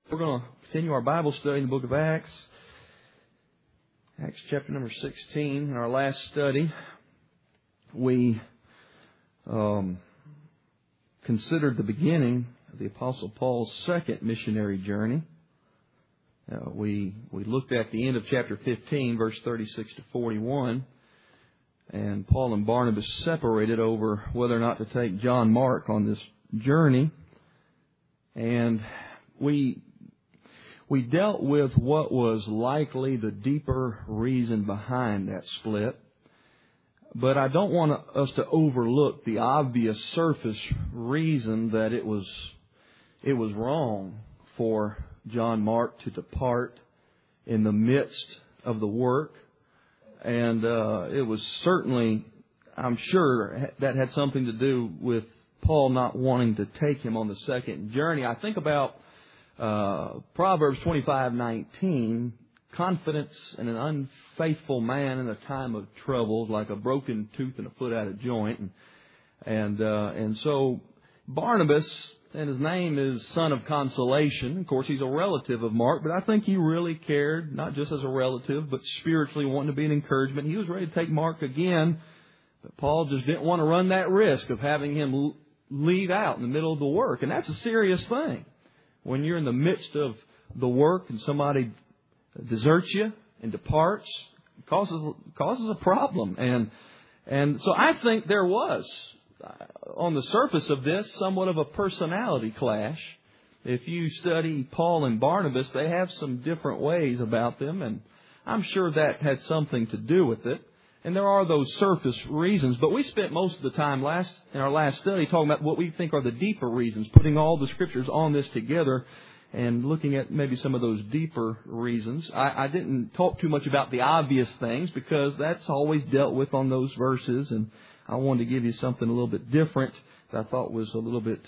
We're going to continue our Bible study in the book of Acts. Acts chapter number 16. In our last study, we considered the beginning of the Apostle Paul's second missionary journey. We looked at the end of chapter 15, verse 36 to 41. And Paul and Barnabas separated over whether or not to take John Mark on this journey. And we dealt with what was likely the deeper reason behind that split. But I don't want us to overlook the obvious surface reason that it was wrong for John Mark to depart in the midst of the work. And it was certainly, I'm sure, that had something to do with Paul not wanting to take him on the second journey. I think about Proverbs 25:19, confidence in an unfaithful man in a time of trouble is like a broken tooth and a foot out of joint. And so Barnabas, and his name is Son of Consolation. Of course, he's a relative of Mark, but I think he really cared, not just as a relative, but spiritually wanting to be an encouragement. He was ready to take Mark again, but Paul just didn't want to run that risk of having him leave out in the middle of the work. And that's a serious thing. When you're in the midst of the work and somebody deserts you and departs, it causes a problem. And so I think there was, on the surface of this, somewhat of a personality clash. If you study Paul and Barnabas, they have some different ways about them, and I'm sure that had something to do with it. And there are those surface reasons, but we spent most of the time in our last study talking about what we think are the deeper reasons, putting all the Scriptures on this together and looking at maybe some of those deeper reasons. I didn't talk too much about the obvious things because that's always dealt with on those verses, and I wanted to give you something a little bit different that I thought was a little bit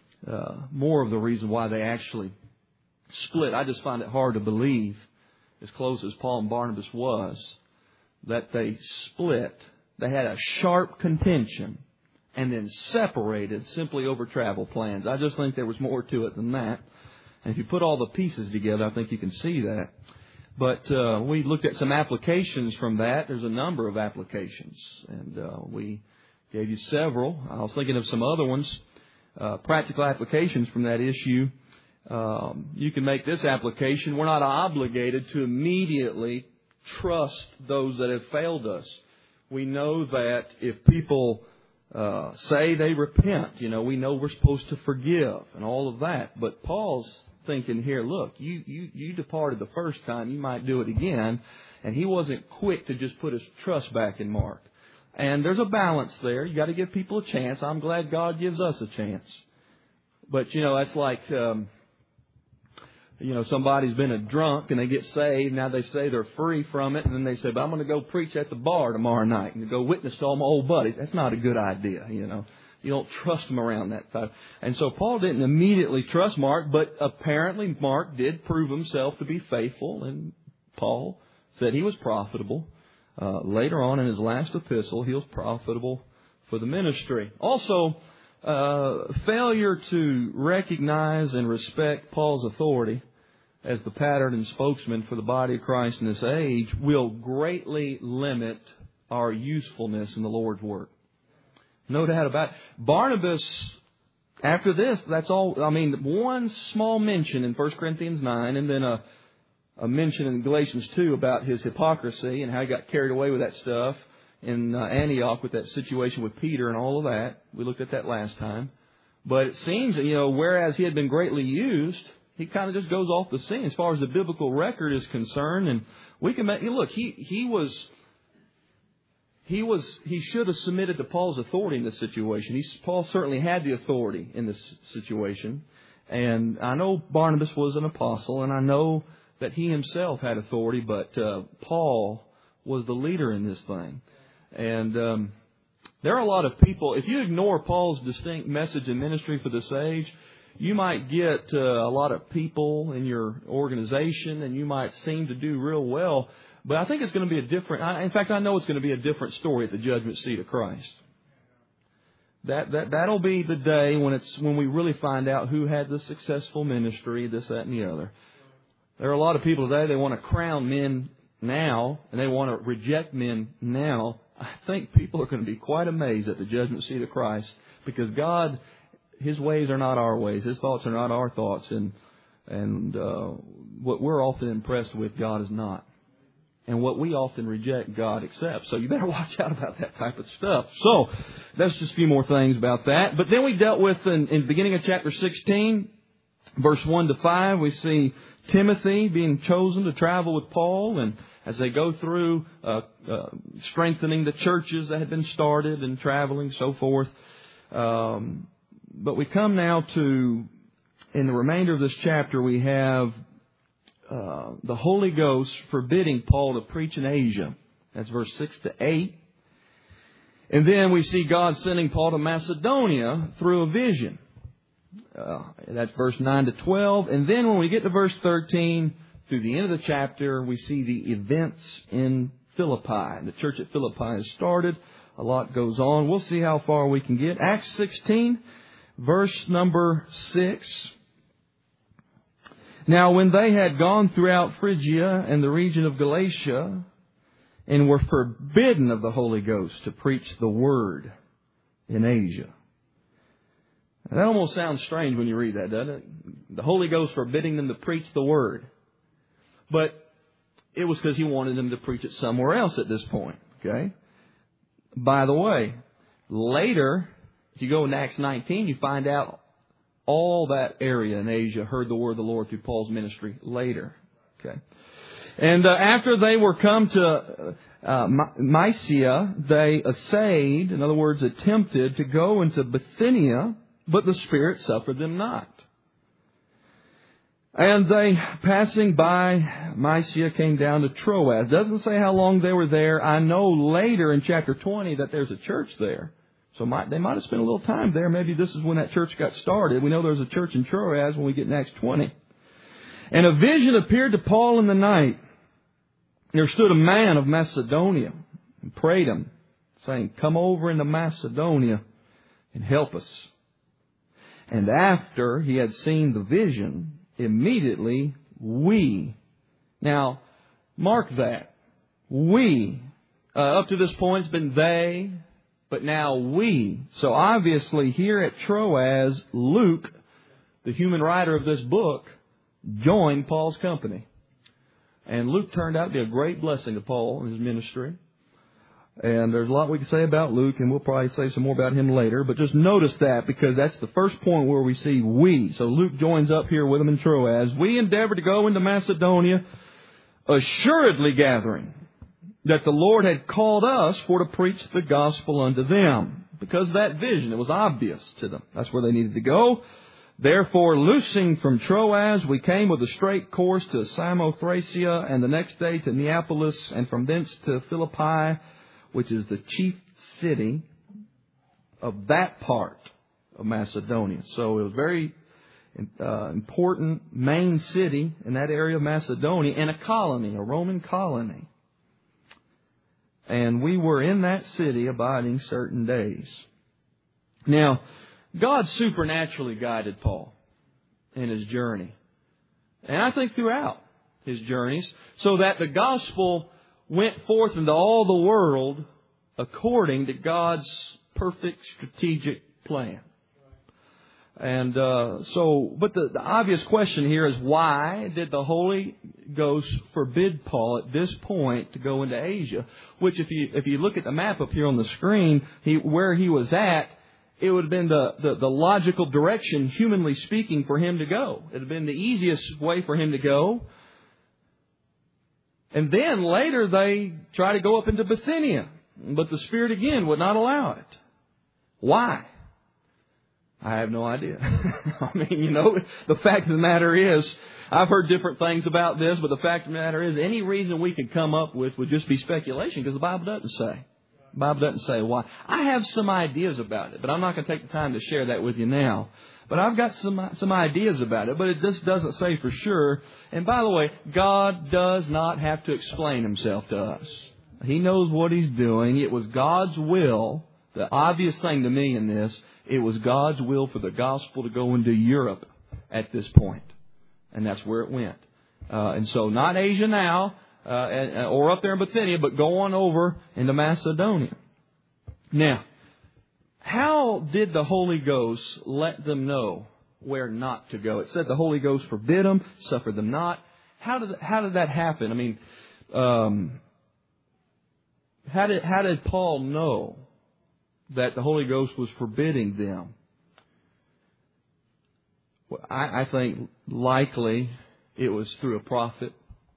more of the reason why they actually split. I just find it hard to believe, as close as Paul and Barnabas was, that they split. They had a sharp contention and then separated simply over travel plans. I just think there was more to it than that. And if you put all the pieces together, I think you can see that. But we looked at some applications from that. There's a number of applications, and we gave you several. I was thinking of some other ones, practical applications from that issue. You can make this application. We're not obligated to immediately trust those that have failed us. We know that if people say they repent, we know we're supposed to forgive and all of that. But Paul's thinking here, look, you departed the first time, you might do it again. And he wasn't quick to just put his trust back in Mark. And there's a balance there. You got to give people a chance. I'm glad God gives us a chance. But, that's like, somebody's been a drunk and they get saved. Now they say they're free from it. And then they say, but I'm going to go preach at the bar tomorrow night and go witness to all my old buddies. That's not a good idea, You don't trust them around that time. And so Paul didn't immediately trust Mark, but apparently Mark did prove himself to be faithful. And Paul said he was profitable. Later on in his last epistle, he was profitable for the ministry. Also, failure to recognize and respect Paul's authority as the pattern and spokesman for the body of Christ in this age will greatly limit our usefulness in the Lord's work. No doubt about it. Barnabas, after this, that's all. One small mention in 1 Corinthians 9 and then a mention in Galatians 2 about his hypocrisy and how he got carried away with that stuff in Antioch with that situation with Peter and all of that. We looked at that last time. But it seems that, whereas he had been greatly used, he kind of just goes off the scene as far as the biblical record is concerned. And we can make, look, he should have submitted to Paul's authority in this situation. Paul certainly had the authority in this situation. And I know Barnabas was an apostle, and I know that he himself had authority, but Paul was the leader in this thing. And there are a lot of people, if you ignore Paul's distinct message and ministry for this age, you might get a lot of people in your organization, and you might seem to do real well. But I think it's going to be a different, in fact, I know it's going to be a different story at the judgment seat of Christ. That'll be the day when we really find out who had the successful ministry, this, that, and the other. There are a lot of people today, they want to crown men now, and they want to reject men now. I think people are going to be quite amazed at the judgment seat of Christ, because God, His ways are not our ways. His thoughts are not our thoughts. And what we're often impressed with, God is not. And what we often reject, God accepts. So you better watch out about that type of stuff. So that's just a few more things about that. But then we dealt with, in the beginning of chapter 16, verse 1 to 5, we see Timothy being chosen to travel with Paul, and as they go through strengthening the churches that had been started and traveling, so forth. But we come now to, in the remainder of this chapter, we have the Holy Ghost forbidding Paul to preach in Asia. That's verse 6 to 8. And then we see God sending Paul to Macedonia through a vision. That's verse 9 to 12. And then when we get to verse 13, through the end of the chapter, we see the events in Philippi. The church at Philippi has started. A lot goes on. We'll see how far we can get. Acts 16, verse number 6. Now when they had gone throughout Phrygia and the region of Galatia, and were forbidden of the Holy Ghost to preach the Word in Asia. That almost sounds strange when you read that, doesn't it? The Holy Ghost forbidding them to preach the Word. But it was because He wanted them to preach it somewhere else at this point. Okay? By the way, later, if you go in Acts 19, you find out all that area in Asia heard the word of the Lord through Paul's ministry later. Okay. And after they were come to Mysia, they essayed, in other words, attempted to go into Bithynia, but the Spirit suffered them not. And they, passing by Mysia, came down to Troas. Doesn't say how long they were there. I know later in chapter 20 that there's a church there. So they might have spent a little time there. Maybe this is when that church got started. We know there's a church in Troas when we get in Acts 20. And a vision appeared to Paul in the night. There stood a man of Macedonia and prayed him, saying, "Come over into Macedonia and help us." And after he had seen the vision, immediately we. Now, mark that. We. Up to this point, it's been they, but now we. So obviously here at Troas, Luke, the human writer of this book, joined Paul's company. And Luke turned out to be a great blessing to Paul in his ministry. And there's a lot we can say about Luke, and we'll probably say some more about him later. But just notice that, because that's the first point where we see we. So Luke joins up here with them in Troas. We endeavored to go into Macedonia, assuredly gathering that the Lord had called us for to preach the gospel unto them. Because of that vision, it was obvious to them. That's where they needed to go. Therefore, loosing from Troas, we came with a straight course to Samothracia, and the next day to Neapolis, and from thence to Philippi, which is the chief city of that part of Macedonia. So it was a very important main city in that area of Macedonia, and a colony, a Roman colony. And we were in that city abiding certain days. Now, God supernaturally guided Paul in his journey. And I think throughout his journeys, so that the gospel went forth into all the world according to God's perfect strategic plan. And but the obvious question here is, why did the Holy Ghost forbid Paul at this point to go into Asia? Which, if you look at the map up here on the screen, where he was at, it would have been the logical direction, humanly speaking, for him to go. It would have been the easiest way for him to go. And then later they try to go up into Bithynia, but the Spirit again would not allow it. Why? I have no idea. I mean, the fact of the matter is, I've heard different things about this, but the fact of the matter is, any reason we could come up with would just be speculation, because the Bible doesn't say. The Bible doesn't say why. I have some ideas about it, but I'm not going to take the time to share that with you now. But I've got some ideas about it, but it just doesn't say for sure. And by the way, God does not have to explain Himself to us. He knows what He's doing. It was God's will The obvious thing to me in this, it was God's will for the gospel to go into Europe at this point. And that's where it went. And so not Asia now, or up there in Bithynia, but go on over into Macedonia. Now, how did the Holy Ghost let them know where not to go? It said the Holy Ghost forbid them, suffered them not. How did that happen? I mean, how did Paul know that the Holy Ghost was forbidding them? Well, I think likely it was through a prophet.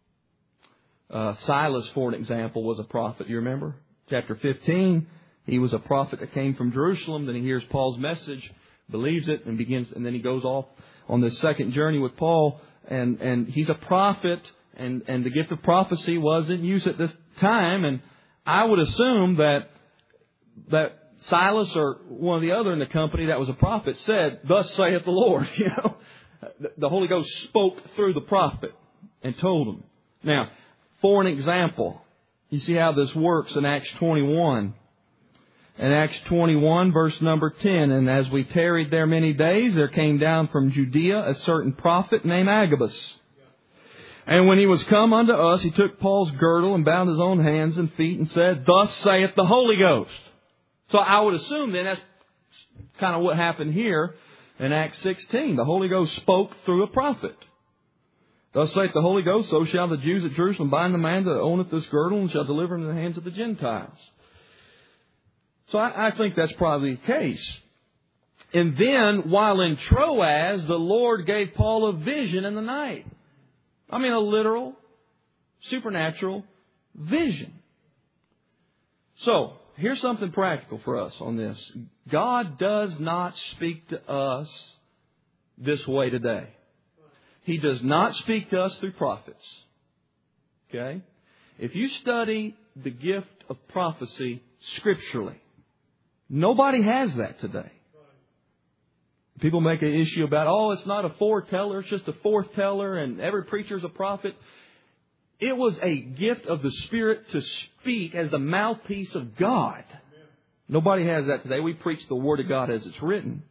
Silas, for an example, was a prophet. You remember? Chapter 15, he was a prophet that came from Jerusalem. Then he hears Paul's message, believes it, and then he goes off on this second journey with Paul. And he's a prophet, and the gift of prophecy was in use at this time. And I would assume that Silas or one of the other in the company that was a prophet said, "Thus saith the Lord." You know, the Holy Ghost spoke through the prophet and told him. Now, for an example, you see how this works in Acts 21. In Acts 21, verse number 10, "And as we tarried there many days, there came down from Judea a certain prophet named Agabus. And when he was come unto us, he took Paul's girdle and bound his own hands and feet and said, Thus saith the Holy Ghost." So I would assume then that's kind of what happened here in Acts 16. The Holy Ghost spoke through a prophet. "Thus saith the Holy Ghost, so shall the Jews at Jerusalem bind the man that owneth this girdle and shall deliver him in the hands of the Gentiles." So I think that's probably the case. And then, while in Troas, the Lord gave Paul a vision in the night. I mean, a literal, supernatural vision. So, here's something practical for us on this. God does not speak to us this way today. He does not speak to us through prophets. Okay? If you study the gift of prophecy scripturally, nobody has that today. People make an issue about, it's not a foreteller, it's just a foreteller, and every preacher is a prophet. It was a gift of the Spirit to speak as the mouthpiece of God. Nobody has that today. We preach the Word of God as it's written.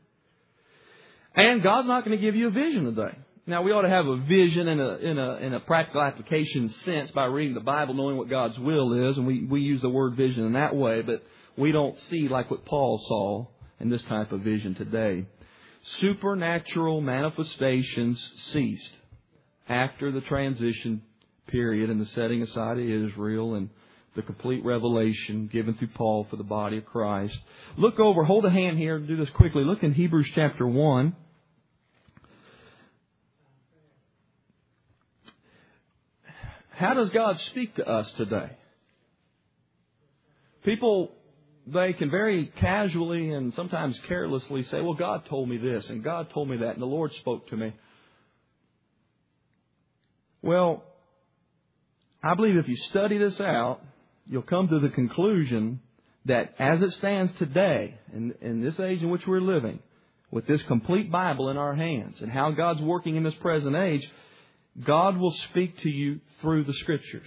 And God's not going to give you a vision today. Now, we ought to have a vision in a practical application sense by reading the Bible, knowing what God's will is, and we use the word vision in that way, but we don't see like what Paul saw in this type of vision today. Supernatural manifestations ceased after the transition period and the setting aside of Israel and the complete revelation given through Paul for the body of Christ. Look over, hold a hand here, do this quickly. Look in Hebrews chapter 1. How does God speak to us today? People, they can very casually and sometimes carelessly say, well, God told me this and God told me that and the Lord spoke to me. Well, I believe if you study this out, you'll come to the conclusion that as it stands today, in this age in which we're living, with this complete Bible in our hands and how God's working in this present age, God will speak to you through the Scriptures.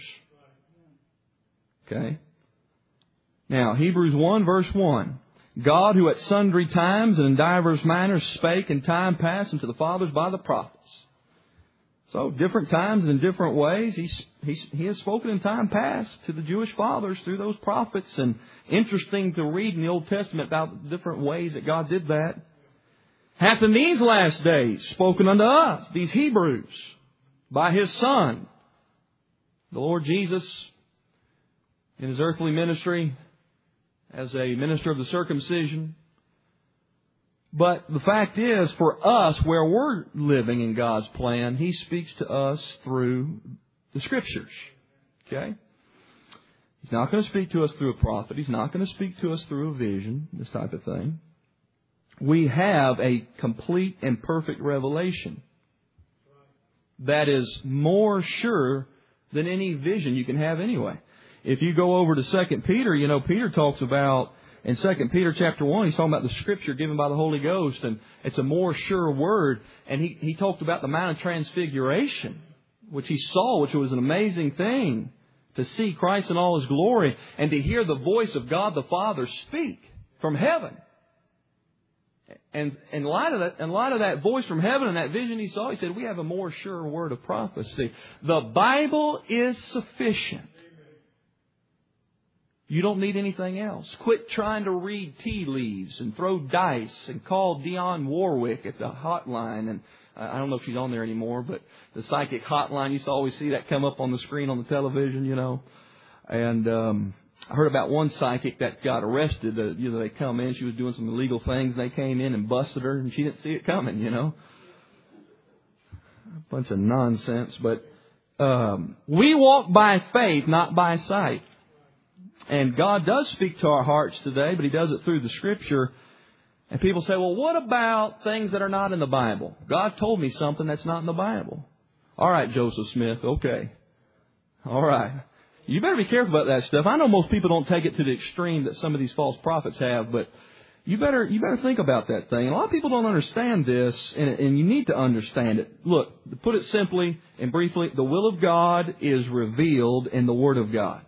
Okay? Now, Hebrews 1 verse 1. God, who at sundry times and in divers manners spake in time past unto the fathers by the prophets. So, different times and in different ways, He has spoken in time past to the Jewish fathers through those prophets. And interesting to read in the Old Testament about the different ways that God did that. Hath in these last days spoken unto us, these Hebrews, by His Son, the Lord Jesus, in His earthly ministry as a minister of the circumcision. But the fact is, for us, where we're living in God's plan, He speaks to us through the Scriptures. Okay? He's not going to speak to us through a prophet. He's not going to speak to us through a vision, this type of thing. We have a complete and perfect revelation that is more sure than any vision you can have anyway. If you go over to 2 Peter, Peter talks about, in 2 Peter chapter 1, he's talking about the Scripture given by the Holy Ghost, and it's a more sure word. And he talked about the Mount of Transfiguration, which he saw, which was an amazing thing, to see Christ in all His glory and to hear the voice of God the Father speak. from heaven. And in light of that voice from heaven and that vision he saw, he said, we have a more sure word of prophecy. The Bible is sufficient. You don't need anything else. Quit trying to read tea leaves and throw dice and call Dionne Warwick at the hotline. And I don't know if she's on there anymore, but the psychic hotline, you used to always see that come up on the screen on the television, you know. And I heard about one psychic that got arrested. They come in, she was doing some illegal things. They came in and busted her, and she didn't see it coming, you know. A bunch of nonsense. But we walk by faith, not by sight. And God does speak to our hearts today, but He does it through the Scripture. And people say, well, what about things that are not in the Bible? God told me something that's not in the Bible. All right, Joseph Smith, okay. All right. You better be careful about that stuff. I know most people don't take it to the extreme that some of these false prophets have, but you better think about that thing. And a lot of people don't understand this, and you need to understand it. Look, to put it simply and briefly, the will of God is revealed in the Word of God.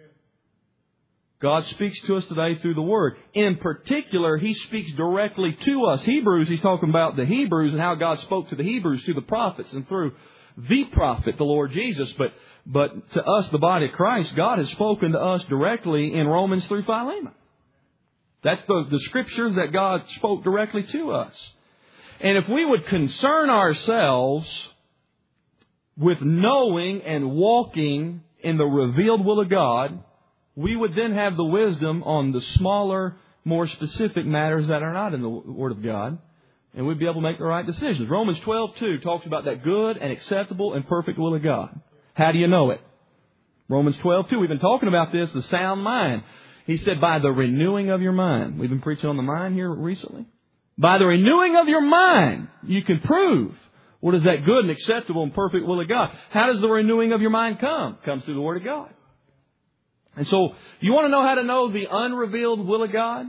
God speaks to us today through the Word. In particular, He speaks directly to us. Hebrews, He's talking about the Hebrews and how God spoke to the Hebrews through the prophets and through the prophet, the Lord Jesus. But to us, the body of Christ, God has spoken to us directly in Romans through Philemon. That's the Scriptures that God spoke directly to us. And if we would concern ourselves with knowing and walking in the revealed will of God, we would then have the wisdom on the smaller, more specific matters that are not in the Word of God. And we'd be able to make the right decisions. Romans 12:2 talks about that good and acceptable and perfect will of God. How do you know it? Romans 12:2. We've been talking about this, the sound mind. He said, by the renewing of your mind. We've been preaching on the mind here recently. By the renewing of your mind, you can prove what is that good and acceptable and perfect will of God. How does the renewing of your mind come? It comes through the Word of God. And so, you want to know how to know the unrevealed will of God?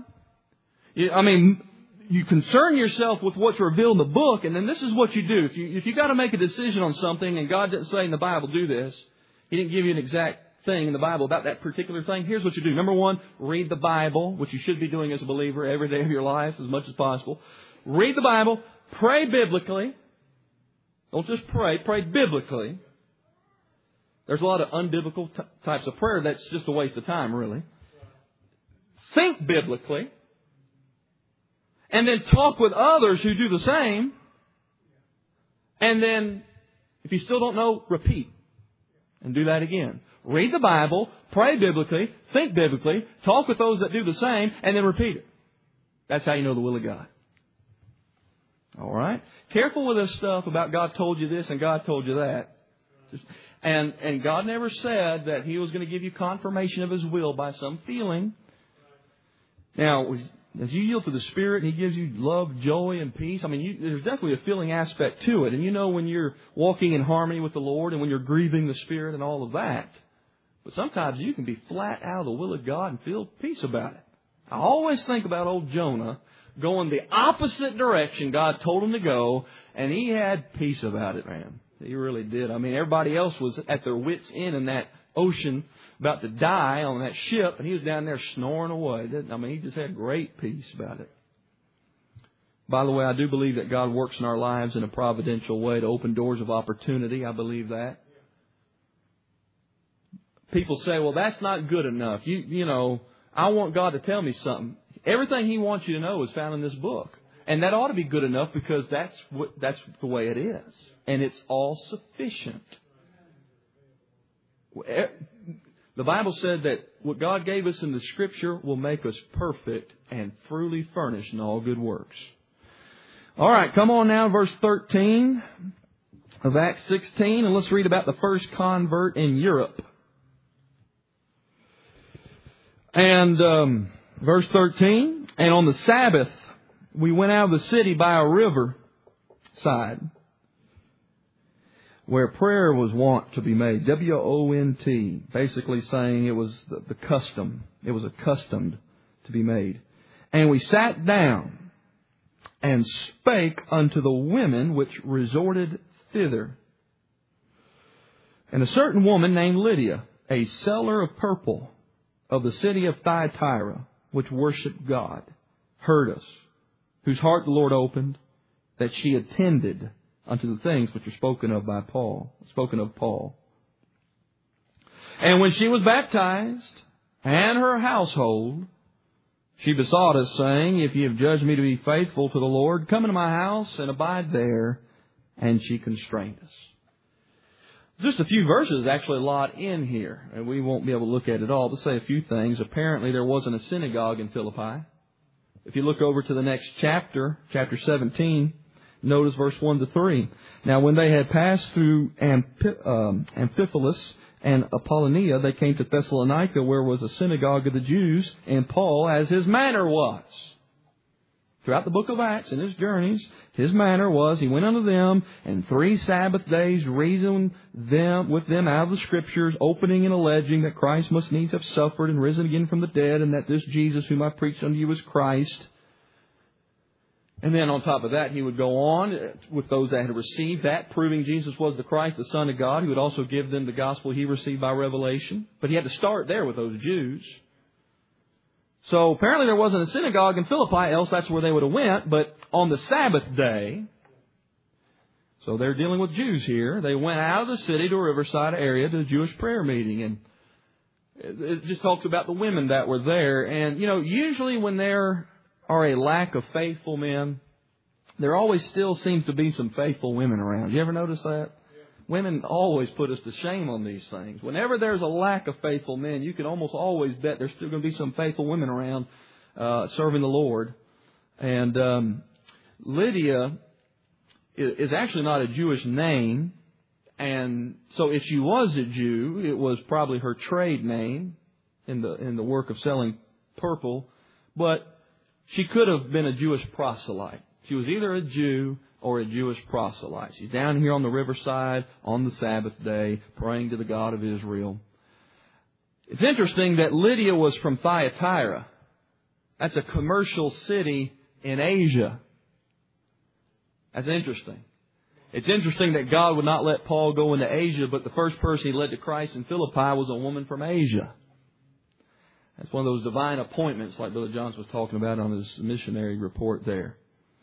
You concern yourself with what's revealed in the book, and then this is what you do. If you got to make a decision on something, and God didn't say in the Bible, do this, He didn't give you an exact thing in the Bible about that particular thing, here's what you do. Number one, read the Bible, which you should be doing as a believer every day of your life as much as possible. Read the Bible, pray biblically. Don't just pray biblically. There's a lot of unbiblical types of prayer that's just a waste of time, really. Think biblically. And then talk with others who do the same. And then, if you still don't know, repeat. And do that again. Read the Bible, pray biblically, think biblically, talk with those that do the same, and then repeat it. That's how you know the will of God. All right? Careful with this stuff about God told you this and God told you that. And God never said that He was going to give you confirmation of His will by some feeling. Now, as you yield to the Spirit, He gives you love, joy, and peace. There's definitely a feeling aspect to it. And you know when you're walking in harmony with the Lord and when you're grieving the Spirit and all of that. But sometimes you can be flat out of the will of God and feel peace about it. I always think about old Jonah going the opposite direction God told him to go, and he had peace about it, man. He really did. Everybody else was at their wits' end in that ocean, about to die on that ship, and he was down there snoring away. He just had great peace about it. By the way, I do believe that God works in our lives in a providential way to open doors of opportunity. I believe that. People say, well, that's not good enough. I want God to tell me something. Everything He wants you to know is found in this book. And that ought to be good enough because that's the way it is. And it's all sufficient. The Bible said that what God gave us in the Scripture will make us perfect and truly furnished in all good works. All right, come on now, verse 13 of Acts 16, and let's read about the first convert in Europe. And verse 13, and on the Sabbath, we went out of the city by a river side where prayer was wont to be made. W-O-N-T. Basically saying it was the custom. It was accustomed to be made. And we sat down and spake unto the women which resorted thither. And a certain woman named Lydia, a seller of purple of the city of Thyatira, which worshipped God, heard us, whose heart the Lord opened, that she attended unto the things which are spoken of Paul. And when she was baptized, and her household, she besought us, saying, If ye have judged me to be faithful to the Lord, come into my house and abide there. And she constrained us. Just a few verses, actually a lot in here, and we won't be able to look at it all. To say a few things, apparently there wasn't a synagogue in Philippi. If you look over to the next chapter, chapter 17, notice verse 1 to 3. Now when they had passed through Amphipolis and Apollonia, they came to Thessalonica, where was a synagogue of the Jews, and Paul, as his manner was. Throughout the book of Acts, in his journeys, his manner was, he went unto them, and 3 Sabbath days reasoned with them out of the Scriptures, opening and alleging that Christ must needs have suffered and risen again from the dead, and that this Jesus whom I preached unto you is Christ. And then on top of that, he would go on with those that had received that, proving Jesus was the Christ, the Son of God. He would also give them the gospel he received by revelation. But he had to start there with those Jews. So apparently there wasn't a synagogue in Philippi, else that's where they would have went. But on the Sabbath day, so they're dealing with Jews here, they went out of the city to a riverside area to a Jewish prayer meeting. And it just talks about the women that were there. And, usually when there are a lack of faithful men, there always still seems to be some faithful women around. You ever notice that? Women always put us to shame on these things. Whenever there's a lack of faithful men, you can almost always bet there's still going to be some faithful women around serving the Lord. And Lydia is actually not a Jewish name. And so if she was a Jew, it was probably her trade name in the work of selling purple. But she could have been a Jewish proselyte. She was either a Jew or a Jewish proselyte. She's down here on the riverside on the Sabbath day, praying to the God of Israel. It's interesting that Lydia was from Thyatira. That's a commercial city in Asia. That's interesting. It's interesting that God would not let Paul go into Asia, but the first person he led to Christ in Philippi was a woman from Asia. That's one of those divine appointments like Brother Johnson was talking about on his missionary report there.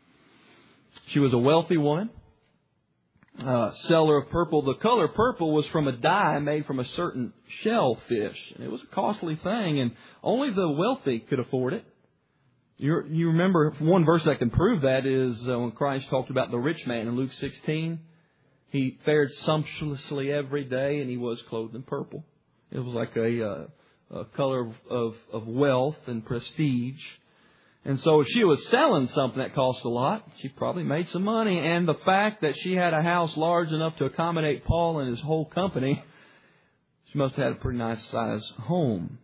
She was a wealthy woman, seller of purple. The color purple was from a dye made from a certain shellfish. And it was a costly thing, and only the wealthy could afford it. You remember one verse that can prove that is when Christ talked about the rich man in Luke 16. He fared sumptuously every day, and he was clothed in purple. It was like a color of wealth and prestige. And so if she was selling something that cost a lot, she probably made some money. And the fact that she had a house large enough to accommodate Paul and his whole company, she must have had a pretty nice sized home.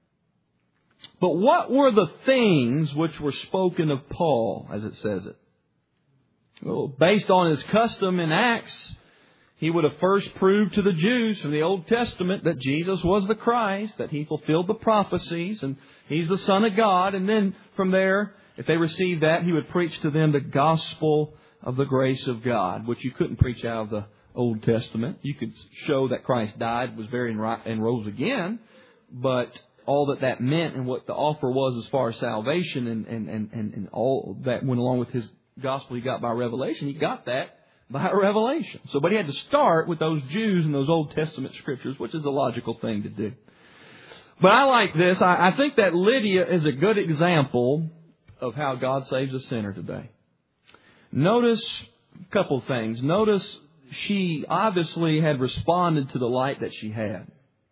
But what were the things which were spoken of Paul, as it says it? Well, based on his custom in Acts, he would have first proved to the Jews from the Old Testament that Jesus was the Christ, that He fulfilled the prophecies, and He's the Son of God. And then from there, if they received that, He would preach to them the gospel of the grace of God, which you couldn't preach out of the Old Testament. You could show that Christ died, was buried, and rose again, but all that meant and what the offer was as far as salvation and all that went along with His gospel He got by revelation, He got that by revelation. So, but he had to start with those Jews and those Old Testament scriptures, which is a logical thing to do. But I like this. I think that Lydia is a good example of how God saves a sinner today. Notice a couple things. Notice she obviously had responded to the light that she had.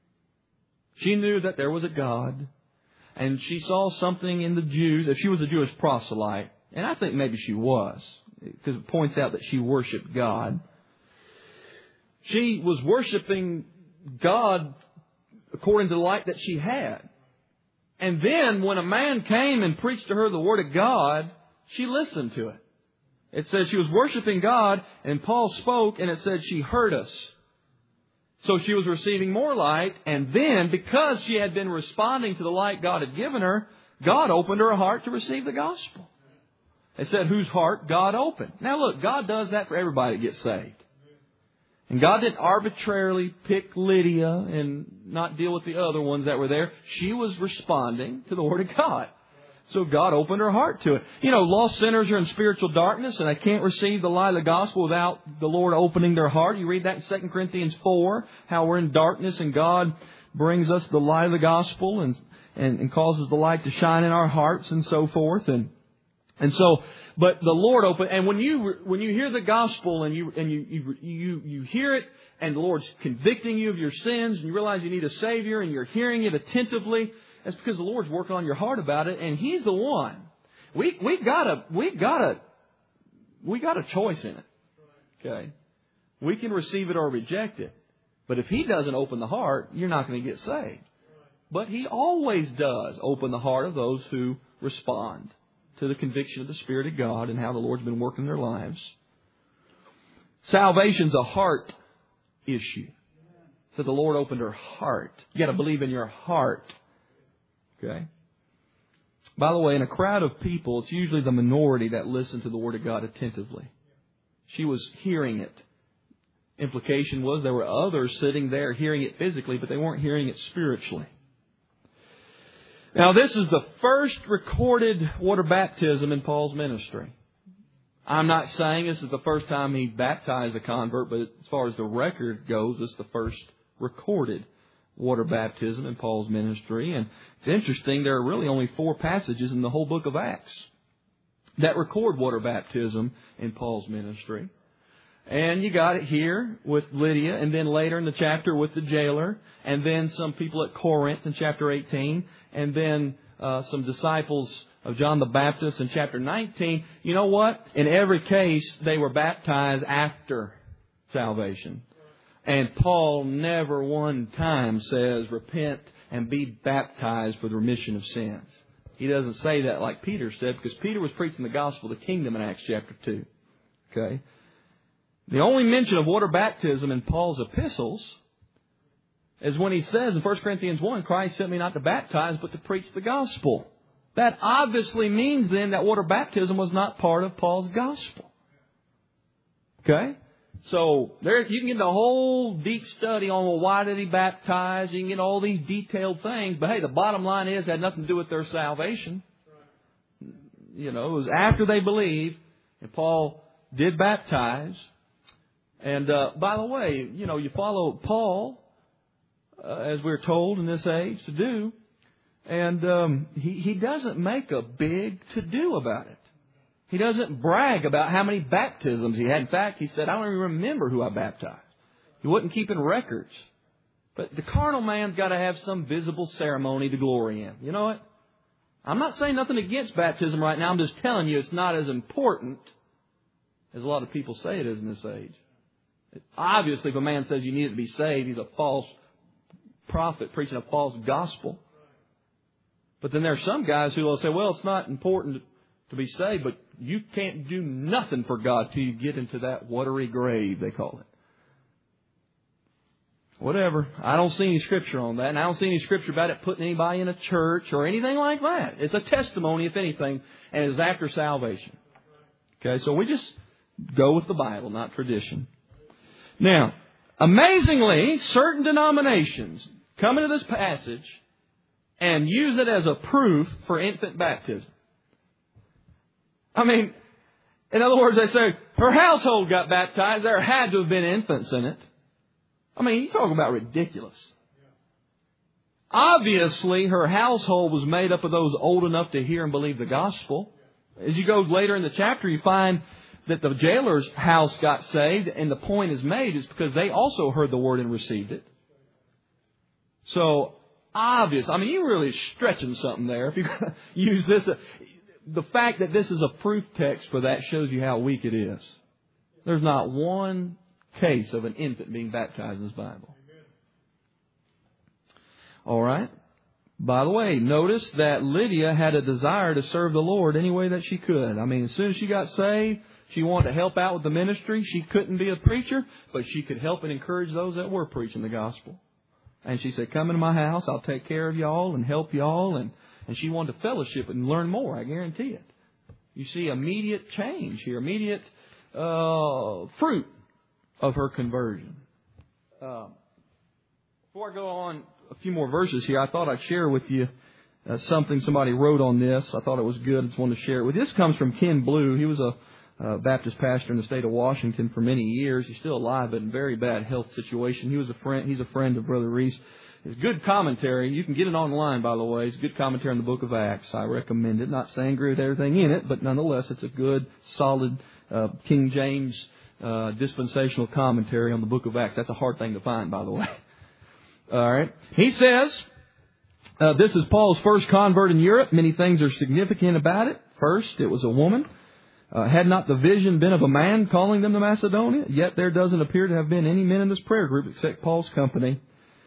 She knew that there was a God, and she saw something in the Jews. If she was a Jewish proselyte, and I think maybe she was, because it points out that she worshiped God. She was worshiping God according to the light that she had. And then when a man came and preached to her the Word of God, she listened to it. It says she was worshiping God, and Paul spoke, and it said she heard us. So she was receiving more light, and then because she had been responding to the light God had given her, God opened her heart to receive the gospel. It said whose heart God opened. Now look, God does that for everybody that gets saved. And God didn't arbitrarily pick Lydia and not deal with the other ones that were there. She was responding to the Word of God. So God opened her heart to it. You know, lost sinners are in spiritual darkness and they can't receive the light of the gospel without the Lord opening their heart. You read that in 2 Corinthians 4, how we're in darkness and God brings us the light of the gospel and causes the light to shine in our hearts and so forth. And so, but the Lord opened, and when you hear the gospel and you hear it and the Lord's convicting you of your sins and you realize you need a Savior and you're hearing it attentively, that's because the Lord's working on your heart about it, and He's the one. We got a choice in it. Okay, we can receive it or reject it, but if He doesn't open the heart, you're not going to get saved. But He always does open the heart of those who respond to the conviction of the Spirit of God and how the Lord's been working in their lives. Salvation's a heart issue. So the Lord opened her heart. You got to believe in your heart. Okay? By the way, in a crowd of people, it's usually the minority that listen to the Word of God attentively. She was hearing it. Implication was there were others sitting there hearing it physically, but they weren't hearing it spiritually. Now, this is the first recorded water baptism in Paul's ministry. I'm not saying this is the first time he baptized a convert, but as far as the record goes, this is the first recorded water baptism in Paul's ministry. And it's interesting, there are really only 4 passages in the whole book of Acts that record water baptism in Paul's ministry. And you got it here with Lydia, and then later in the chapter with the jailer, and then some people at Corinth in chapter 18, and then some disciples of John the Baptist in chapter 19. You know what? In every case, they were baptized after salvation. And Paul never one time says, repent and be baptized for the remission of sins. He doesn't say that like Peter said, because Peter was preaching the gospel of the kingdom in Acts chapter 2. Okay? The only mention of water baptism in Paul's epistles is when he says in 1 Corinthians 1, Christ sent me not to baptize, but to preach the gospel. That obviously means then that water baptism was not part of Paul's gospel. Okay? So there you can get the whole deep study on, well, why did he baptize? You can get all these detailed things. But hey, the bottom line is it had nothing to do with their salvation. You know, it was after they believed, and Paul did baptize. And by the way, you know, you follow Paul, as we're told in this age to do, and he doesn't make a big to-do about it. He doesn't brag about how many baptisms he had. In fact, he said, I don't even remember who I baptized. He wasn't keeping records. But the carnal man's got to have some visible ceremony to glory in. You know what? I'm not saying nothing against baptism right now. I'm just telling you it's not as important as a lot of people say it is in this age. Obviously, if a man says you need it to be saved, he's a false prophet preaching a false gospel. But then there are some guys who will say, well, it's not important to be saved, but you can't do nothing for God till you get into that watery grave, they call it. Whatever. I don't see any scripture on that, and I don't see any scripture about it putting anybody in a church or anything like that. It's a testimony, if anything, and it's after salvation. Okay, so we just go with the Bible, not tradition. Now, amazingly, certain denominations come into this passage and use it as a proof for infant baptism. I mean, in other words, they say, her household got baptized. There had to have been infants in it. I mean, you talk about ridiculous. Obviously, her household was made up of those old enough to hear and believe the gospel. As you go later in the chapter, you find that the jailer's house got saved, and the point is made is because they also heard the word and received it. So, obvious. I mean, you're really stretching something there if you're going to use this. The fact that this is a proof text for that shows you how weak it is. There's not one case of an infant being baptized in this Bible. All right. By the way, notice that Lydia had a desire to serve the Lord any way that she could. I mean, as soon as she got saved, she wanted to help out with the ministry. She couldn't be a preacher, but she could help and encourage those that were preaching the gospel. And she said, come into my house. I'll take care of y'all and help y'all. And she wanted to fellowship and learn more. I guarantee it. You see immediate change here, immediate fruit of her conversion. Before I go on a few more verses here, I thought I'd share with you something somebody wrote on this. I thought it was good. I just wanted to share it with you. This comes from Ken Blue. He was a Baptist pastor in the state of Washington for many years. He's still alive, but in very bad health situation. He's a friend of Brother Reese. It's good commentary. You can get it online, by the way. It's a good commentary on the book of Acts. I recommend it. Not saying I agree with everything in it, but nonetheless, it's a good, solid King James dispensational commentary on the book of Acts. That's a hard thing to find, by the way. All right. He says, this is Paul's first convert in Europe. Many things are significant about it. First, it was a woman. Had not the vision been of a man calling them to Macedonia? Yet there doesn't appear to have been any men in this prayer group except Paul's company.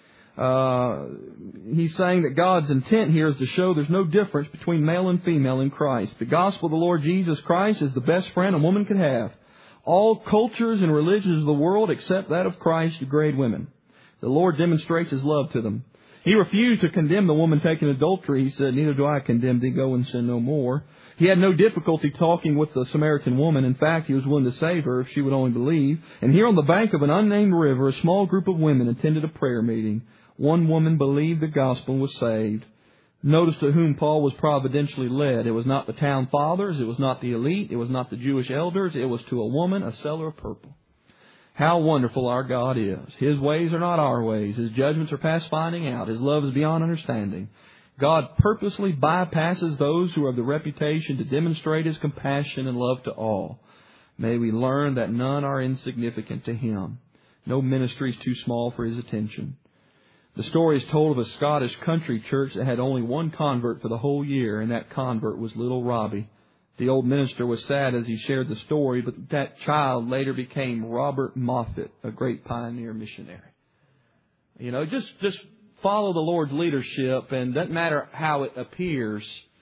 He's saying that God's intent here is to show there's no difference between male and female in Christ. The gospel of the Lord Jesus Christ is the best friend a woman can have. All cultures and religions of the world except that of Christ degrade women. The Lord demonstrates His love to them. He refused to condemn the woman taking adultery. He said, "Neither do I condemn thee. Go and sin no more." He had no difficulty talking with the Samaritan woman. In fact, he was willing to save her if she would only believe. And here on the bank of an unnamed river, a small group of women attended a prayer meeting. One woman believed the gospel and was saved. Notice to whom Paul was providentially led. It was not the town fathers. It was not the elite. It was not the Jewish elders. It was to a woman, a seller of purple. How wonderful our God is. His ways are not our ways. His judgments are past finding out. His love is beyond understanding. God purposely bypasses those who have the reputation to demonstrate His compassion and love to all. May we learn that none are insignificant to Him. No ministry is too small for His attention. The story is told of a Scottish country church that had only one convert for the whole year, and that convert was little Robbie. The old minister was sad as he shared the story, but that child later became Robert Moffat, a great pioneer missionary. You know, just follow the Lord's leadership, and doesn't matter how it appears,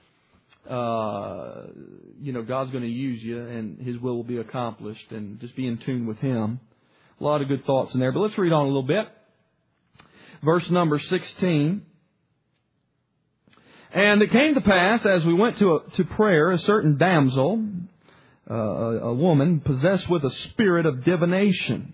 God's going to use you, and His will be accomplished, and just be in tune with Him. A lot of good thoughts in there, but let's read on a little bit. Verse number 16. And it came to pass, as we went to prayer, a certain damsel, a woman, possessed with a spirit of divination,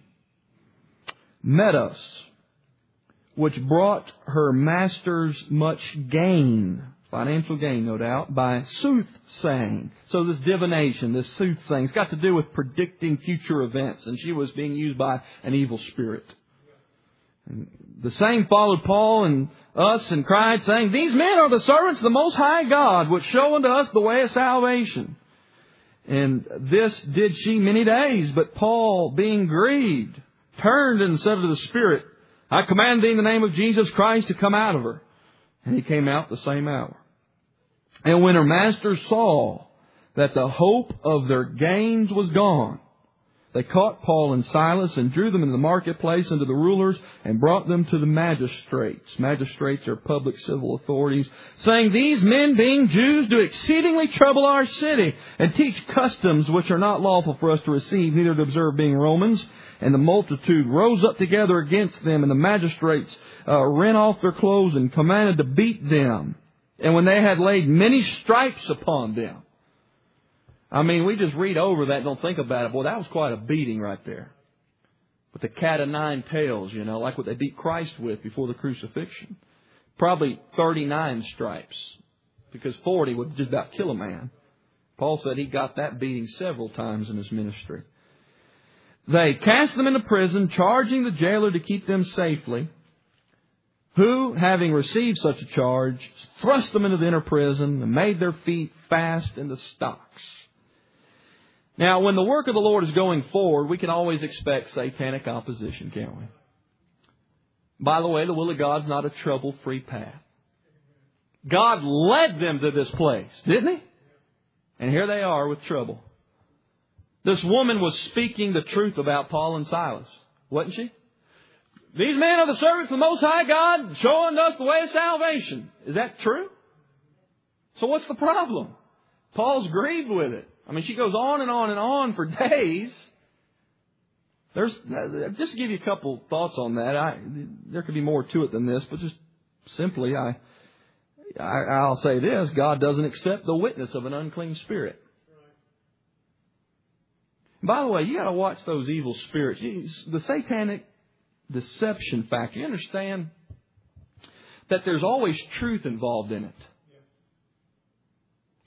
met us, which brought her masters much gain, financial gain, no doubt, by soothsaying. So this divination, this soothsaying, it's got to do with predicting future events, and she was being used by an evil spirit. And the same followed Paul and us and cried, saying, "These men are the servants of the Most High God, which show unto us the way of salvation." And this did she many days. But Paul, being grieved, turned and said to the Spirit, "I command thee in the name of Jesus Christ to come out of her." And he came out the same hour. And when her masters saw that the hope of their gains was gone, they caught Paul and Silas and drew them into the marketplace unto the rulers and brought them to the magistrates. Magistrates are public civil authorities, saying, "These men, being Jews, do exceedingly trouble our city and teach customs which are not lawful for us to receive, neither to observe, being Romans." And the multitude rose up together against them, and the magistrates rent off their clothes and commanded to beat them. And when they had laid many stripes upon them. I mean, we just read over that and don't think about it. Boy, that was quite a beating right there. With the cat of nine tails, like what they beat Christ with before the crucifixion. Probably 39 stripes, because 40 would just about kill a man. Paul said he got that beating several times in his ministry. They cast them into prison, charging the jailer to keep them safely, who, having received such a charge, thrust them into the inner prison and made their feet fast in the stocks. Now, when the work of the Lord is going forward, we can always expect satanic opposition, can't we? By the way, the will of God is not a trouble-free path. God led them to this place, didn't He? And here they are with trouble. This woman was speaking the truth about Paul and Silas, wasn't she? "These men are the servants of the Most High God, showing us the way of salvation." Is that true? So what's the problem? Paul's grieved with it. I mean, she goes on and on and on for days. Just to give you a couple thoughts on that. There could be more to it than this, but just simply, I'll say this: God doesn't accept the witness of an unclean spirit. By the way, you got to watch those evil spirits. The satanic deception factor. You understand that there's always truth involved in it.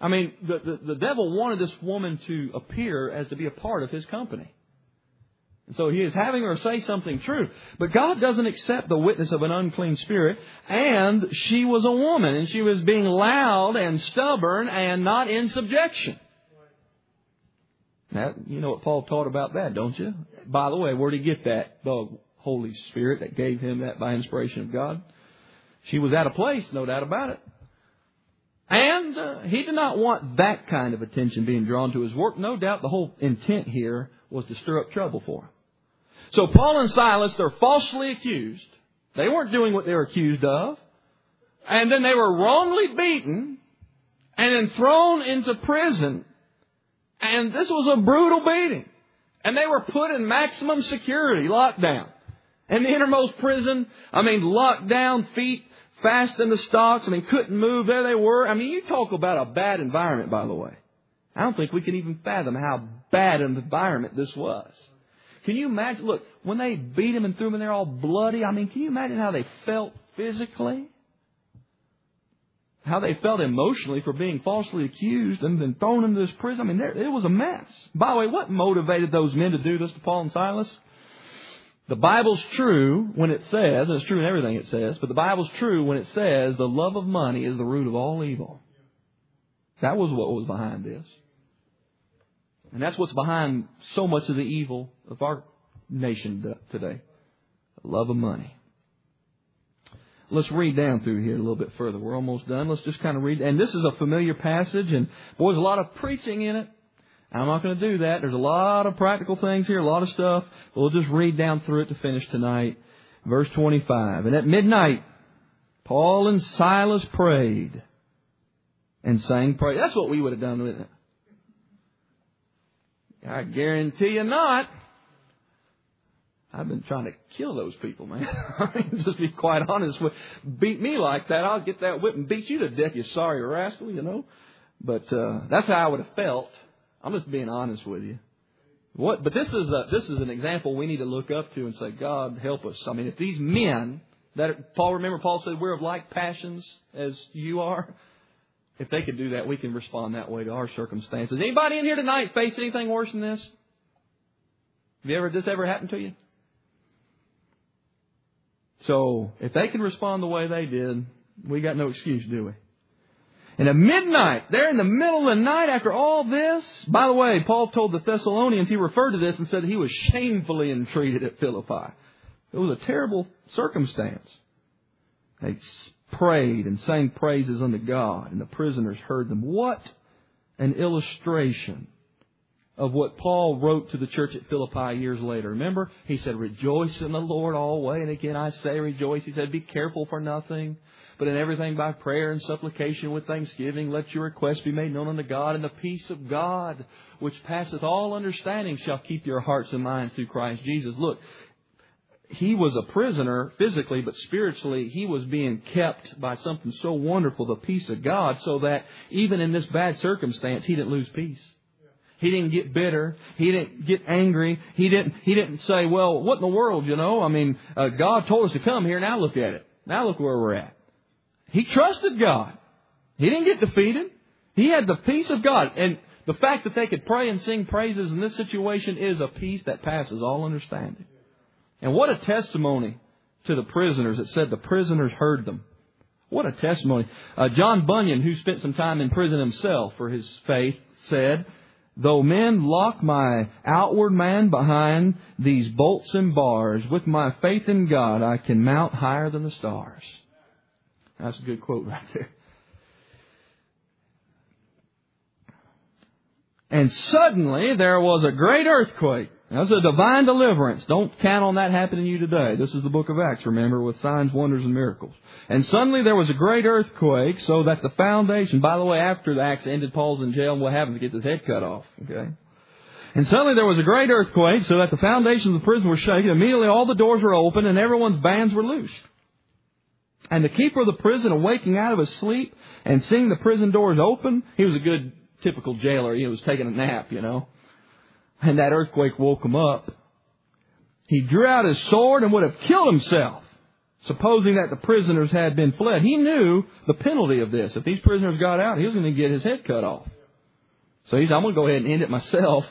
I mean, the devil wanted this woman to appear as to be a part of his company. And so he is having her say something true. But God doesn't accept the witness of an unclean spirit. And she was a woman, and she was being loud and stubborn and not in subjection. Now, you know what Paul taught about that, don't you? By the way, where did he get that? The Holy Spirit that gave him that by inspiration of God. She was out of place, no doubt about it. And he did not want that kind of attention being drawn to his work. No doubt the whole intent here was to stir up trouble for him. So Paul and Silas, they're falsely accused. They weren't doing what they were accused of. And then they were wrongly beaten and then thrown into prison. And this was a brutal beating. And they were put in maximum security, locked down. In the innermost prison, locked down, feet fast in the stocks. Couldn't move. There they were. You talk about a bad environment, by the way. I don't think we can even fathom how bad an environment this was. Can you imagine? Look, when they beat him and threw him in there all bloody, can you imagine how they felt physically? How they felt emotionally for being falsely accused and then thrown into this prison? It was a mess. By the way, what motivated those men to do this to Paul and Silas? The Bible's true when it says, and it's true in everything it says, but the Bible's true when it says the love of money is the root of all evil. That was what was behind this. And that's what's behind so much of the evil of our nation today. The love of money. Let's read down through here a little bit further. We're almost done. Let's just kind of read. And this is a familiar passage, and boy, there's a lot of preaching in it. I'm not going to do that. There's a lot of practical things here, a lot of stuff. We'll just read down through it to finish tonight. Verse 25. And at midnight, Paul and Silas prayed and sang praise. That's what we would have done with it. I guarantee you not. I've been trying to kill those people, man. Just be quite honest. Beat me like that, I'll get that whip and beat you to death, you sorry rascal, you know. But that's how I would have felt. I'm just being honest with you. But this is an example we need to look up to and say, God, help us. If these men Paul said we're of like passions as you are. If they could do that, we can respond that way to our circumstances. Anybody in here tonight face anything worse than this? Have this ever happened to you? So, if they can respond the way they did, we got no excuse, do we? And at midnight, they're in the middle of the night after all this. By the way, Paul told the Thessalonians, he referred to this and said that he was shamefully entreated at Philippi. It was a terrible circumstance. They prayed and sang praises unto God, and the prisoners heard them. What an illustration of what Paul wrote to the church at Philippi years later. Remember, he said, rejoice in the Lord always. And again, I say rejoice. He said, be careful for nothing, but in everything by prayer and supplication with thanksgiving, let your requests be made known unto God. And the peace of God, which passeth all understanding, shall keep your hearts and minds through Christ Jesus. Look, he was a prisoner physically, but spiritually he was being kept by something so wonderful, the peace of God, so that even in this bad circumstance, he didn't lose peace. He didn't get bitter. He didn't get angry. He didn't say, well, what in the world, God told us to come here. Now look at it. Now look where we're at. He trusted God. He didn't get defeated. He had the peace of God. And the fact that they could pray and sing praises in this situation is a peace that passes all understanding. And what a testimony to the prisoners. It said the prisoners heard them. What a testimony. John Bunyan, who spent some time in prison himself for his faith, said, though men lock my outward man behind these bolts and bars, with my faith in God I can mount higher than the stars. That's a good quote right there. And suddenly there was a great earthquake. That's a divine deliverance. Don't count on that happening to you today. This is the book of Acts, remember, with signs, wonders, and miracles. And suddenly there was a great earthquake, so that the foundation... By the way, after the Acts ended, Paul's in jail, and what happens? He gets his head cut off. Okay. And suddenly there was a great earthquake, so that the foundations of the prison were shaken. Immediately all the doors were open, and everyone's bands were loosed. And the keeper of the prison, awaking out of his sleep, and seeing the prison doors open... He was a good, typical jailer. He was taking a nap, And that earthquake woke him up. He drew out his sword and would have killed himself. supposing that the prisoners had been fled. He knew the penalty of this. If these prisoners got out, he was going to get his head cut off. So he said, I'm going to go ahead and end it myself.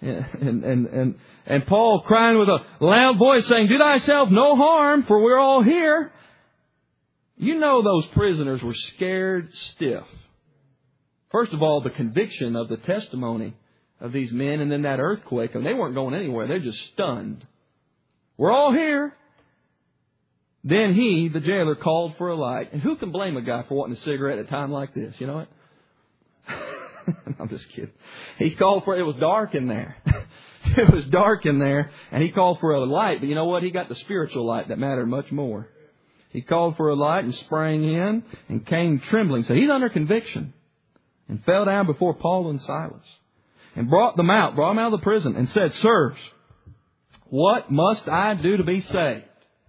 And Paul crying with a loud voice saying, do thyself no harm, for we're all here. You know those prisoners were scared stiff. First of all, the conviction of the testimony of these men, and then that earthquake, and they weren't going anywhere. They're just stunned. We're all here. Then he, the jailer, called for a light. And who can blame a guy for wanting a cigarette at a time like this? You know what? I'm just kidding. He called for it. It was dark in there. It was dark in there, and he called for a light. But you know what? He got the spiritual light that mattered much more. He called for a light and sprang in and came trembling. So he's under conviction and fell down before Paul and Silas and brought them out of the prison and said, Sirs, what must I do to be saved?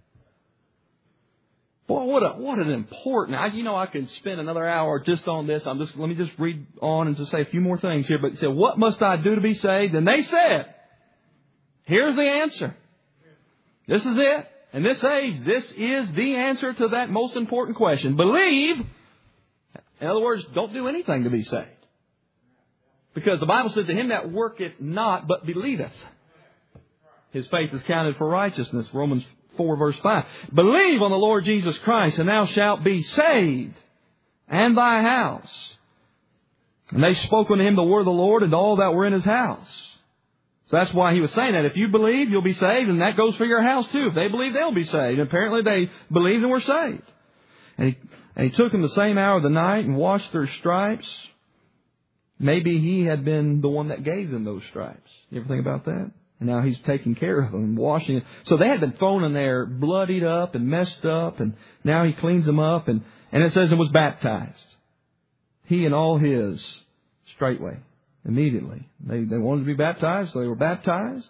Boy, what an important... I could spend another hour just on this. Let me just read on and just say a few more things here. But he said, what must I do to be saved? And they said, here's the answer. This is it. In this age, this is the answer to that most important question. Believe. In other words, don't do anything to be saved. Because the Bible says, to him that worketh not, but believeth, his faith is counted for righteousness. Romans 4 verse 5. Believe on the Lord Jesus Christ, and thou shalt be saved, and thy house. And they spoke unto him the word of the Lord, and all that were in his house. So that's why he was saying that. If you believe, you'll be saved, and that goes for your house too. If they believe, they'll be saved. And apparently they believed and were saved. And he took them the same hour of the night and washed their stripes. Maybe he had been the one that gave them those stripes. You ever think about that? And now he's taking care of them and washing it. So they had been thrown in there bloodied up and messed up. And now he cleans them up. And it says, and was baptized. He and all his straightway, immediately. They wanted to be baptized, so they were baptized.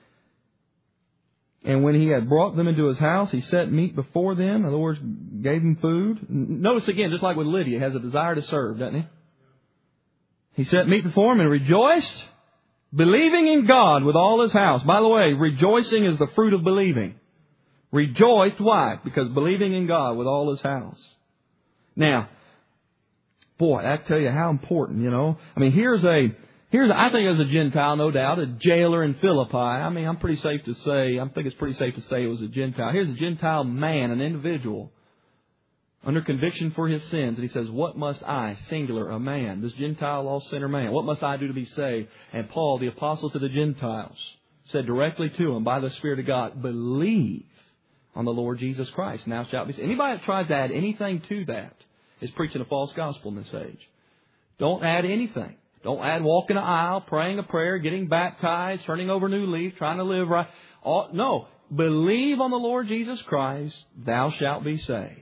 And when he had brought them into his house, he set meat before them. In other words, gave them food. Notice again, just like with Lydia, he has a desire to serve, doesn't he? He set meat before him and rejoiced, believing in God with all his house. By the way, rejoicing is the fruit of believing. Rejoiced, why? Because believing in God with all his house. Now, boy, I tell you how important, you know. I mean, I think as a Gentile, no doubt, a jailer in Philippi. I mean, I think it's pretty safe to say it was a Gentile. Here's a Gentile man, an individual, under conviction for his sins. And he says, what must I, singular, a man, this Gentile lost sinner man, what must I do to be saved? And Paul, the apostle to the Gentiles, said directly to him by the Spirit of God, believe on the Lord Jesus Christ. Now shalt be saved. Anybody that tries to add anything to that is preaching a false gospel in this age. Don't add anything. Don't add walking an aisle, praying a prayer, getting baptized, turning over a new leaf, trying to live right. No. Believe on the Lord Jesus Christ, thou shalt be saved.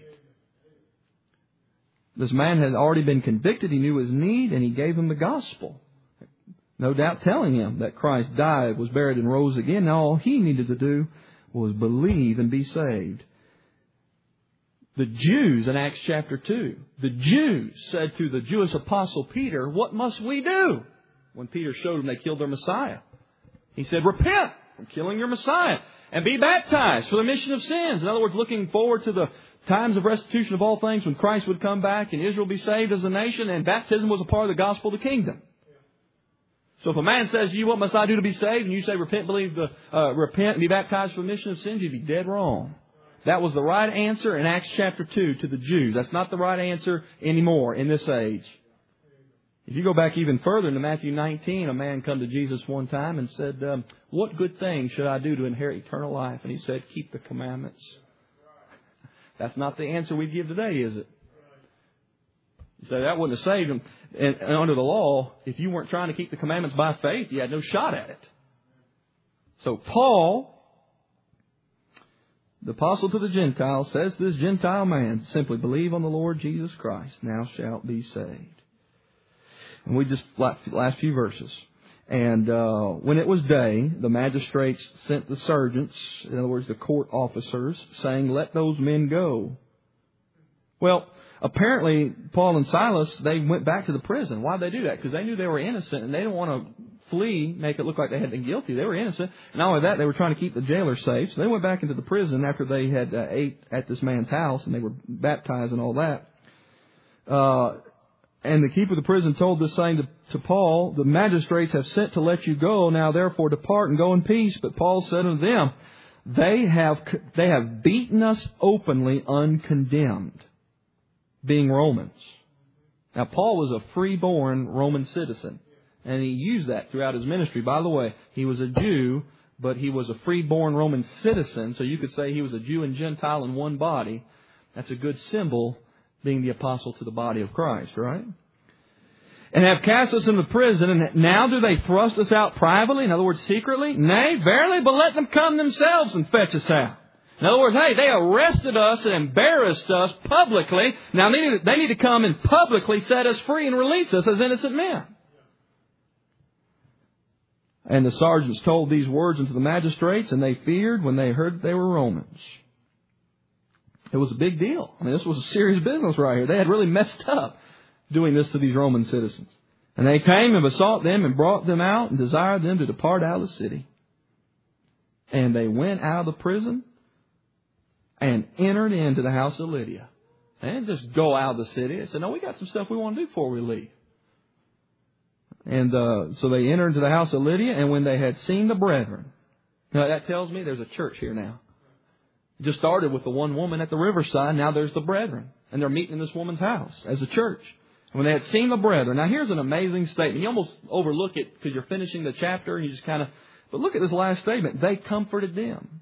This man had already been convicted. He knew his need, and he gave him the gospel. No doubt telling him that Christ died, was buried, and rose again. Now all he needed to do was believe and be saved. The Jews in Acts chapter 2, the Jews said to the Jewish apostle Peter, what must we do? When Peter showed them they killed their Messiah. He said, repent from killing your Messiah and be baptized for the remission of sins. In other words, looking forward to the times of restitution of all things when Christ would come back and Israel be saved as a nation, and baptism was a part of the gospel of the kingdom. So if a man says to you, what must I do to be saved? And you say, repent and be baptized for the remission of sins, you'd be dead wrong. That was the right answer in Acts chapter 2 to the Jews. That's not the right answer anymore in this age. If you go back even further into Matthew 19, a man come to Jesus one time and said, what good thing should I do to inherit eternal life? And he said, keep the commandments. That's not the answer we give today, is it? You say that wouldn't have saved him. And under the law, if you weren't trying to keep the commandments by faith, you had no shot at it. So Paul, the apostle to the Gentiles, says to this Gentile man, simply believe on the Lord Jesus Christ, now shalt be saved. And we just, last few verses. And when it was day, the magistrates sent the sergeants, in other words, the court officers, saying, let those men go. Well, apparently, Paul and Silas, they went back to the prison. Why did they do that? Because they knew they were innocent, and they didn't want to flee, make it look like they had been guilty. They were innocent. Not only that, they were trying to keep the jailer safe. So they went back into the prison after they had ate at this man's house and they were baptized and all that. And the keeper of the prison told this saying to Paul, the magistrates have sent to let you go. Now therefore depart and go in peace. But Paul said unto them, they have beaten us openly uncondemned, being Romans. Now, Paul was a free-born Roman citizen, and he used that throughout his ministry. By the way, he was a Jew, but he was a free-born Roman citizen, so you could say he was a Jew and Gentile in one body. That's a good symbol, being the apostle to the body of Christ, right? And have cast us into prison, and now do they thrust us out privately, in other words, secretly? Nay, verily, but let them come themselves and fetch us out. In other words, hey, they arrested us and embarrassed us publicly. Now they need to come and publicly set us free and release us as innocent men. And the sergeants told these words unto the magistrates, and they feared when they heard they were Romans. It was a big deal. I mean, this was a serious business right here. They had really messed up doing this to these Roman citizens. And they came and besought them and brought them out and desired them to depart out of the city. And they went out of the prison and entered into the house of Lydia. They didn't just go out of the city. They said, no, we got some stuff we want to do before we leave. And so they entered into the house of Lydia, and when they had seen the brethren. Now that tells me there's a church here now. It just started with the one woman at the riverside. Now there's the brethren. And they're meeting in this woman's house as a church. And when they had seen the brethren. Now here's an amazing statement. You almost overlook it because you're finishing the chapter. And you just but look at this last statement. They comforted them.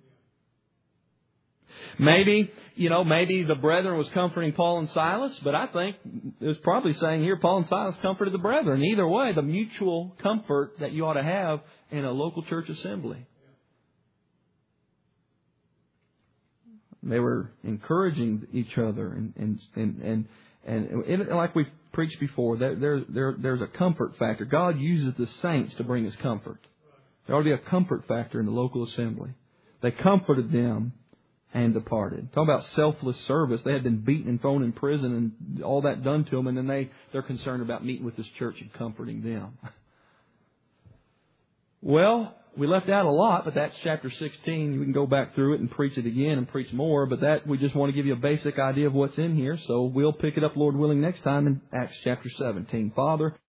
Maybe the brethren was comforting Paul and Silas, but I think it was probably saying here Paul and Silas comforted the brethren. Either way, the mutual comfort that you ought to have in a local church assembly. They were encouraging each other, and like we've preached before, there's a comfort factor. God uses the saints to bring us comfort. There ought to be a comfort factor in the local assembly. They comforted them and departed. Talk about selfless service. They had been beaten and thrown in prison and all that done to them, and then they're concerned about meeting with this church and comforting them. Well, we left out a lot, but that's chapter 16. We can go back through it and preach it again and preach more, but that we just want to give you a basic idea of what's in here. So we'll pick it up, Lord willing, next time in Acts chapter 17. Father,